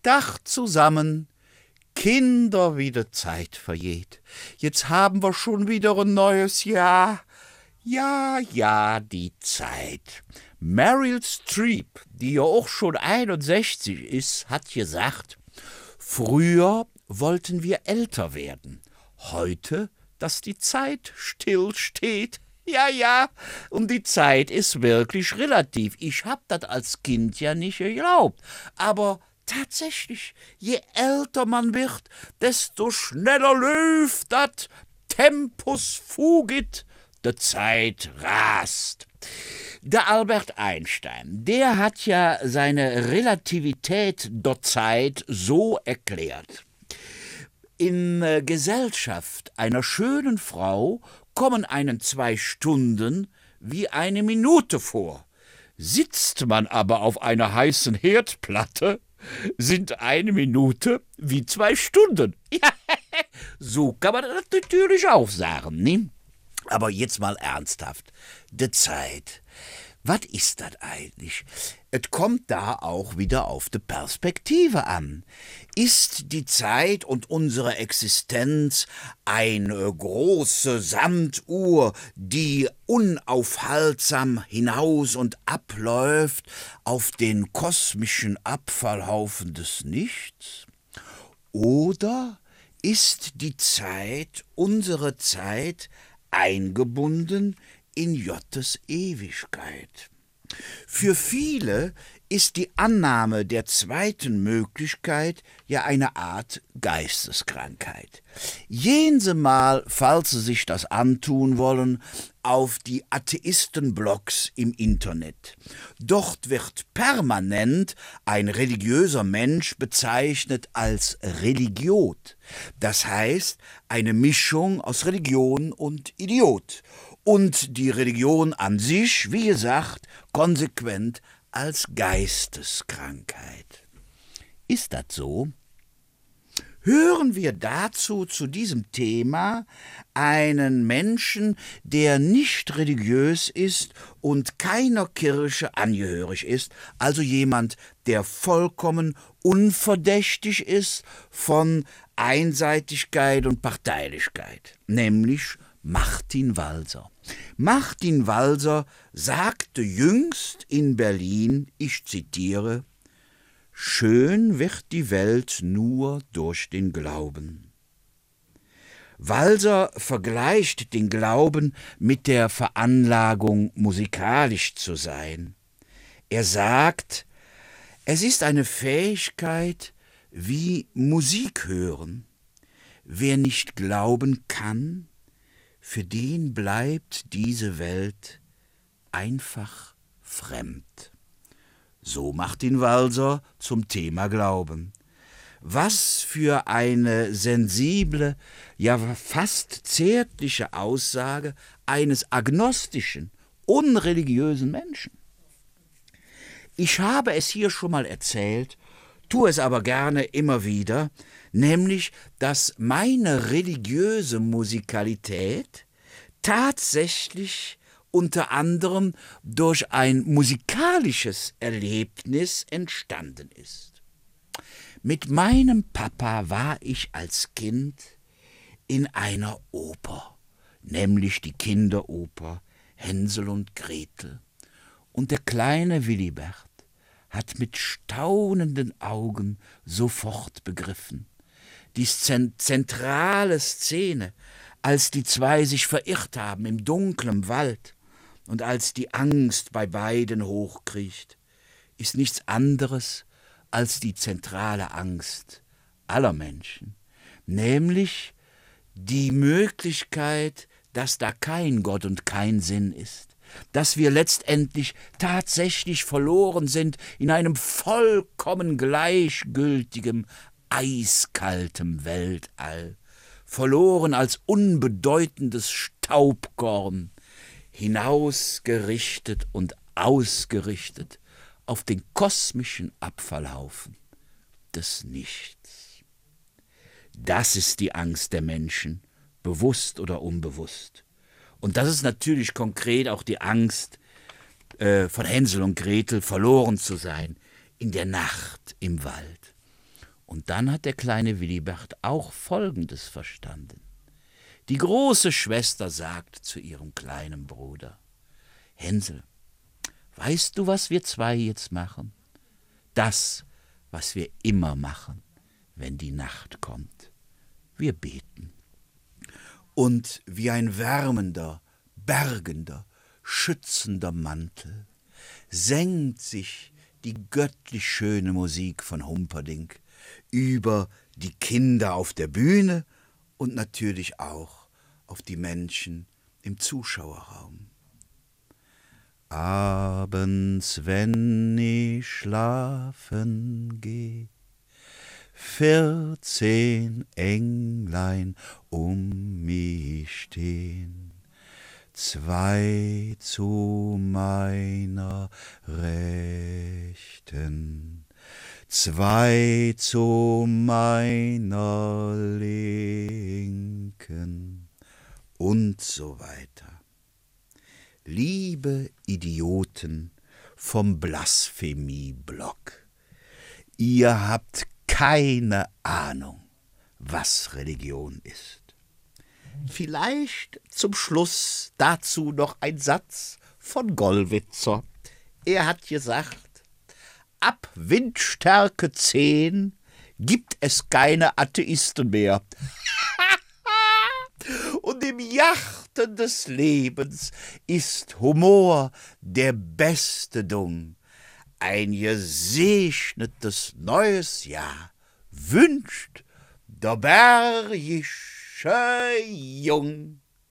Dach zusammen, Kinder, wie die Zeit vergeht. Jetzt haben wir schon wieder ein neues Jahr. Ja, die Zeit. Meryl Streep, die ja auch schon 61 ist, hat gesagt, früher wollten wir älter werden. Heute, dass die Zeit stillsteht. Ja, und die Zeit ist wirklich relativ. Ich hab das als Kind ja nicht geglaubt. Aber tatsächlich, je älter man wird, desto schneller läuft das. Tempus fugit, die Zeit rast. Der Albert Einstein, der hat ja seine Relativität der Zeit so erklärt. In Gesellschaft einer schönen Frau kommen einen 2 Stunden wie eine Minute vor. Sitzt man aber auf einer heißen Herdplatte, sind 1 Minute wie 2 Stunden. Ja, so kann man das natürlich auch sagen, ne? Aber jetzt mal ernsthaft. Die Zeit. Was ist das eigentlich? Es kommt da auch wieder auf die Perspektive an. Ist die Zeit und unsere Existenz eine große Sanduhr, die unaufhaltsam hinaus und abläuft auf den kosmischen Abfallhaufen des Nichts? Oder ist die Zeit, unsere Zeit, eingebunden in Jottes Ewigkeit? Für viele ist die Annahme der zweiten Möglichkeit ja eine Art Geisteskrankheit. Gehen Sie mal, falls Sie sich das antun wollen, auf die Atheistenblogs im Internet. Dort wird permanent ein religiöser Mensch bezeichnet als Religiot. Das heißt, eine Mischung aus Religion und Idiot. Und die Religion an sich, wie gesagt, konsequent als Geisteskrankheit. Ist das so? Hören wir dazu zu diesem Thema einen Menschen, der nicht religiös ist und keiner Kirche angehörig ist, also jemand, der vollkommen unverdächtig ist von Einseitigkeit und Parteilichkeit, nämlich Martin Walser. Martin Walser sagte jüngst in Berlin, ich zitiere, »Schön wird die Welt nur durch den Glauben.« Walser vergleicht den Glauben mit der Veranlagung, musikalisch zu sein. Er sagt, es ist eine Fähigkeit wie Musik hören. Wer nicht glauben kann, für den bleibt diese Welt einfach fremd. So Martin Walser zum Thema Glauben. Was für eine sensible, ja fast zärtliche Aussage eines agnostischen, unreligiösen Menschen. Ich habe es hier schon mal erzählt, tue es aber gerne immer wieder, nämlich, dass meine religiöse Musikalität tatsächlich unter anderem durch ein musikalisches Erlebnis entstanden ist. Mit meinem Papa war ich als Kind in einer Oper, nämlich die Kinderoper Hänsel und Gretel. Und der kleine Willibert hat mit staunenden Augen sofort begriffen. Die zentrale Szene, als die 2 sich verirrt haben im dunklen Wald und als die Angst bei beiden hochkriecht, ist nichts anderes als die zentrale Angst aller Menschen, nämlich die Möglichkeit, dass da kein Gott und kein Sinn ist, dass wir letztendlich tatsächlich verloren sind in einem vollkommen gleichgültigen, eiskaltem Weltall, verloren als unbedeutendes Staubkorn, hinausgerichtet und ausgerichtet auf den kosmischen Abfallhaufen des Nichts. Das ist die Angst der Menschen, bewusst oder unbewusst. Und das ist natürlich konkret auch die Angst von Hänsel und Gretel, verloren zu sein in der Nacht im Wald. Und dann hat der kleine Willibert auch Folgendes verstanden. Die große Schwester sagt zu ihrem kleinen Bruder: Hänsel, weißt du, was wir zwei jetzt machen? Das, was wir immer machen, wenn die Nacht kommt. Wir beten. Und wie ein wärmender, bergender, schützender Mantel senkt sich die göttlich schöne Musik von Humperdinck über die Kinder auf der Bühne und natürlich auch auf die Menschen im Zuschauerraum. Abends, wenn ich schlafen geh, 14 Englein um mich stehn, 2 zu meiner Rechten, 2 zu meiner Linken und so weiter. Liebe Idioten vom Blasphemieblock, ihr habt keine Ahnung, was Religion ist. Vielleicht zum Schluss dazu noch ein Satz von Gollwitzer. Er hat gesagt: Ab Windstärke 10 gibt es keine Atheisten mehr. Und im Yachten des Lebens ist Humor der beste Dung. Ein gesegnetes neues Jahr wünscht der bergische Jung.